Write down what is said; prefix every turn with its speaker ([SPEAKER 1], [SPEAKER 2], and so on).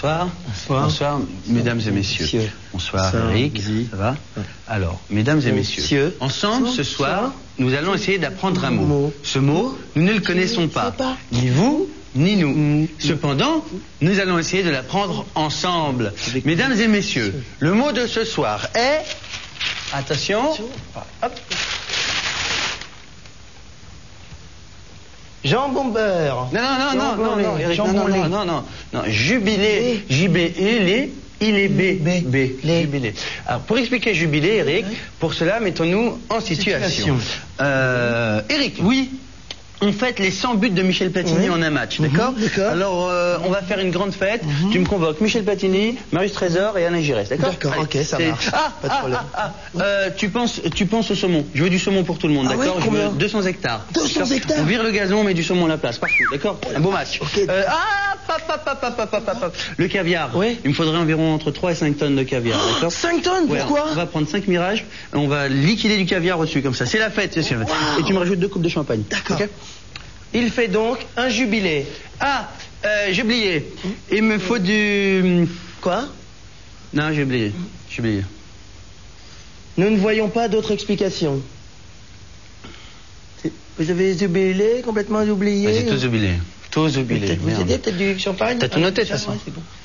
[SPEAKER 1] Bonsoir.
[SPEAKER 2] Bonsoir.
[SPEAKER 1] Bonsoir, mesdames et messieurs. Bonsoir, Eric. Ça va? Alors, mesdames et messieurs, ensemble, ce soir, nous allons essayer d'apprendre un mot. Ce mot, nous ne le connaissons pas. Ni vous, ni nous. Cependant, nous allons essayer de l'apprendre ensemble. Mesdames et messieurs, le mot de ce soir est... Attention. Hop.
[SPEAKER 2] Jambon beurre.
[SPEAKER 1] Non, Eric, non, jubilé, J-B-E-L-é, il est B. Jubilé. Alors, pour expliquer jubilé, Eric, pour cela, mettons-nous en situation. Eric, oui, on fête les 100 buts de Michel Platini en un match, d'accord? Alors, on va faire une grande fête. Tu me convoques Michel Platini, Marius Trésor et Alain Giresse, d'accord?
[SPEAKER 2] D'accord, ok, ça marche. Pas de problème.
[SPEAKER 1] Tu penses au saumon. Je veux du saumon pour tout le monde, d'accord?
[SPEAKER 2] Oui,
[SPEAKER 1] je veux 200 hectares.
[SPEAKER 2] 200 hectares?
[SPEAKER 1] On vire le gazon, on met du saumon à la place, partout, d'accord? Un beau match.
[SPEAKER 2] Okay.
[SPEAKER 1] Le caviar. Oui. Il me faudrait environ entre 3 et 5 tonnes de caviar, d'accord?
[SPEAKER 2] 5 tonnes? Pourquoi?
[SPEAKER 1] On va prendre 5 mirages, on va liquider du caviar au-dessus, comme ça. C'est la fête, c'est sûr. Et tu me rajoutes 2 coupes de champagne.
[SPEAKER 2] D'accord.
[SPEAKER 1] Okay?
[SPEAKER 2] Il fait donc un jubilé.
[SPEAKER 1] J'ai oublié. Il me faut du...
[SPEAKER 2] Quoi?
[SPEAKER 1] Non, j'ai oublié.
[SPEAKER 2] Nous ne voyons pas d'autre explication. Vous avez oublié, complètement oublié?
[SPEAKER 1] J'ai tout oublié.
[SPEAKER 2] Vous aidez peut-être du champagne?
[SPEAKER 1] T'as tout noté de toute façon.
[SPEAKER 2] C'est bon.